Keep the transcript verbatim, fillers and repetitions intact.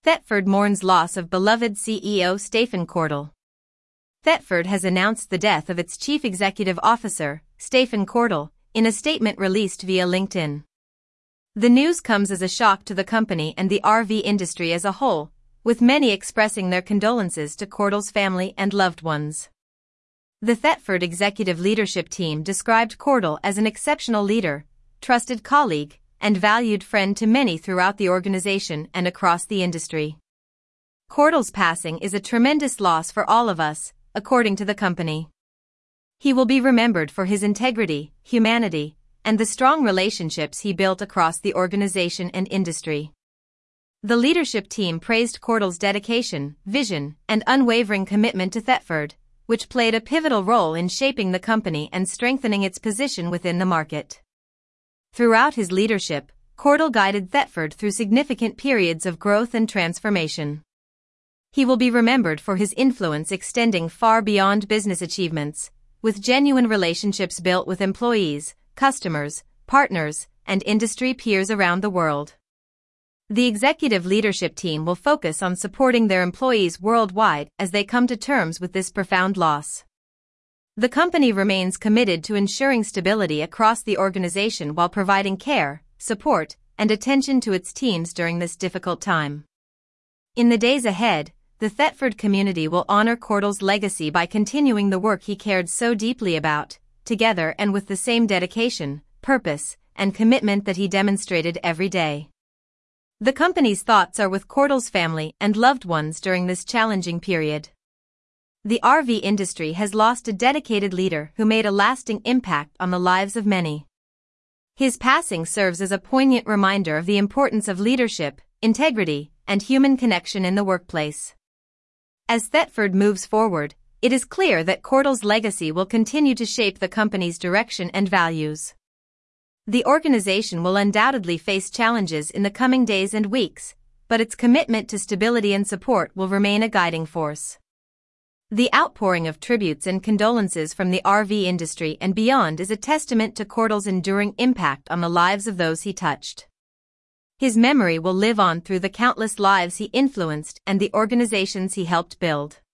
Thetford mourns loss of beloved C E O Stephen Cordell. Thetford has announced the death of its chief executive officer, Stephen Cordell, in a statement released via LinkedIn. The news comes as a shock to the company and the R V industry as a whole, with many expressing their condolences to Cordell's family and loved ones. The Thetford executive leadership team described Cordell as an exceptional leader, trusted colleague, and valued friend to many throughout the organization and across the industry. Cordell's passing is a tremendous loss for all of us, according to the company. He will be remembered for his integrity, humanity, and the strong relationships he built across the organization and industry. The leadership team praised Cordell's dedication, vision, and unwavering commitment to Thetford, which played a pivotal role in shaping the company and strengthening its position within the market. Throughout his leadership, Cordell guided Thetford through significant periods of growth and transformation. He will be remembered for his influence extending far beyond business achievements, with genuine relationships built with employees, customers, partners, and industry peers around the world. The executive leadership team will focus on supporting their employees worldwide as they come to terms with this profound loss. The company remains committed to ensuring stability across the organization while providing care, support, and attention to its teams during this difficult time. In the days ahead, the Thetford community will honor Cordell's legacy by continuing the work he cared so deeply about, together and with the same dedication, purpose, and commitment that he demonstrated every day. The company's thoughts are with Cordell's family and loved ones during this challenging period. The R V industry has lost a dedicated leader who made a lasting impact on the lives of many. His passing serves as a poignant reminder of the importance of leadership, integrity, and human connection in the workplace. As Thetford moves forward, it is clear that Cordell's legacy will continue to shape the company's direction and values. The organization will undoubtedly face challenges in the coming days and weeks, but its commitment to stability and support will remain a guiding force. The outpouring of tributes and condolences from the R V industry and beyond is a testament to Cordell's enduring impact on the lives of those he touched. His memory will live on through the countless lives he influenced and the organizations he helped build.